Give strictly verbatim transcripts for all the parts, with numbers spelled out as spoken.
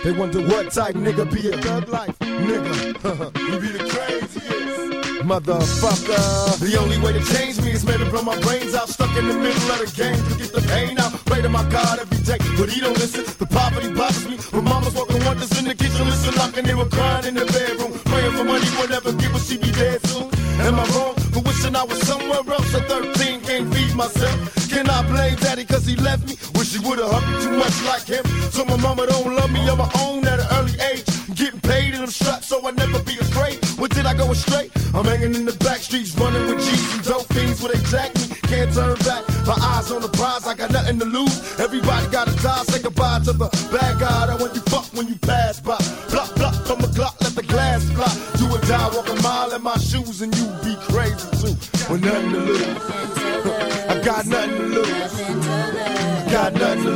They wonder what type nigga be a thug life. Nigga, you be the craziest motherfucker. The only way to change me is maybe blow my brains out. Stuck in the middle of the game to get the pain out. Pray to my God every day, but he don't listen. The poverty bothers me. When mama's working wonders in the kitchen, listen like and they were crying in the bedroom, praying for money, would never give her, she be dead soon. Am I wrong for wishing I was somewhere else? At thirteen, can't feed myself. Can I blame daddy cause he left me? Wish he would've hugged me too much like him. So my mama don't love me on my own at an early age. I'm getting paid and I'm strapped so I never be afraid. What did I go astray? I'm hanging in the back streets, running with G's and dope fiends where they jack me. Can't turn back, my eyes on the prize, I got nothing to lose. Everybody gotta die, say goodbye to the bad guy that when you fuck when you pass by. Block, block from the Glock, let the glass fly. Do or die, walk a mile in my shoes and you be crazy too. With nothing to lose, I got nothing to lose. Got nothing to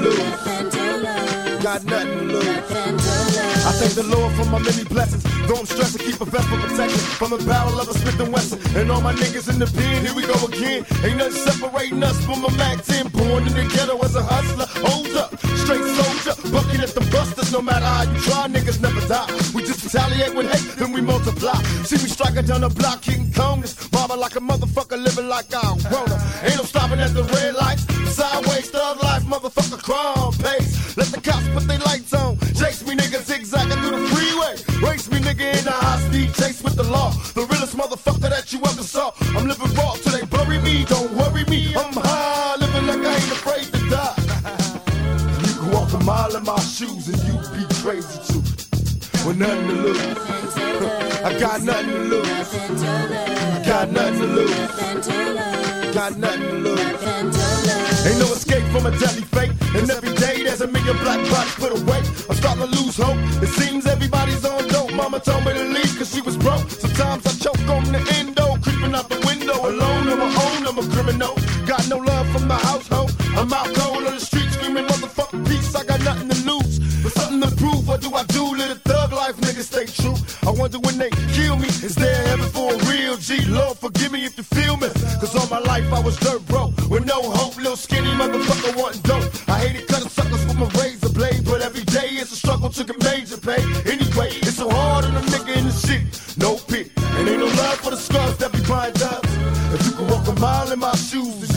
lose. Got nothing to lose. I thank the Lord for my many blessings. Though I'm stressed to keep a vest for protection from the barrel of a Smith and Wesson. And all my niggas in the pen, here we go again. Ain't nothing separating us from a Mac ten. Born in the ghetto as a hustler. Hold up, straight soldier, bucking at the busters. No matter how you try, niggas never die. We just retaliate with hate, then we multiply. See me striking down the block, King Kong. Mama like a motherfucker, living like I wanna. Ain't no stopping at the red lights. Sideways, thug life, motherfucker, crime pace. Let the cops put their lights on. Chase me, nigga, zigzagging through the freeway. Race me, nigga, in a high speed chase with the law. The realest motherfucker that you ever saw. I'm living raw till they bury me. Don't worry me, I'm high, living like I ain't afraid to die. You can walk a mile in my shoes and you be crazy too. With nothing to lose, I got nothing to lose. I got nothing to lose. Got nothing to lose. Ain't no escape from a deadly fate. And every day there's a million black bodies put away. I'm starting to lose hope. It seems everybody's on dope. Mama told me to leave cause she was broke. Sometimes I choke on the endo, creeping out the window. Alone on my own, I'm a criminal. Got no love from the household. I'm out cold on the street screaming motherfucking peace. I got nothing to lose, but something to prove. What do I do? Live a thug life, niggas stay true. I wonder when they kill me, is there heaven for a real G? Lord forgive me if you feel me, cause all my life I was dirt broke with no hope, little skinny motherfucker wanting dope. I hated cutting suckers with my razor blade, but every day it's a struggle to get major pay. Anyway, it's so hard on a nigga in the shit, no pit, and ain't no love for the scrubs that be buying dubs. If you can walk a mile in my shoes,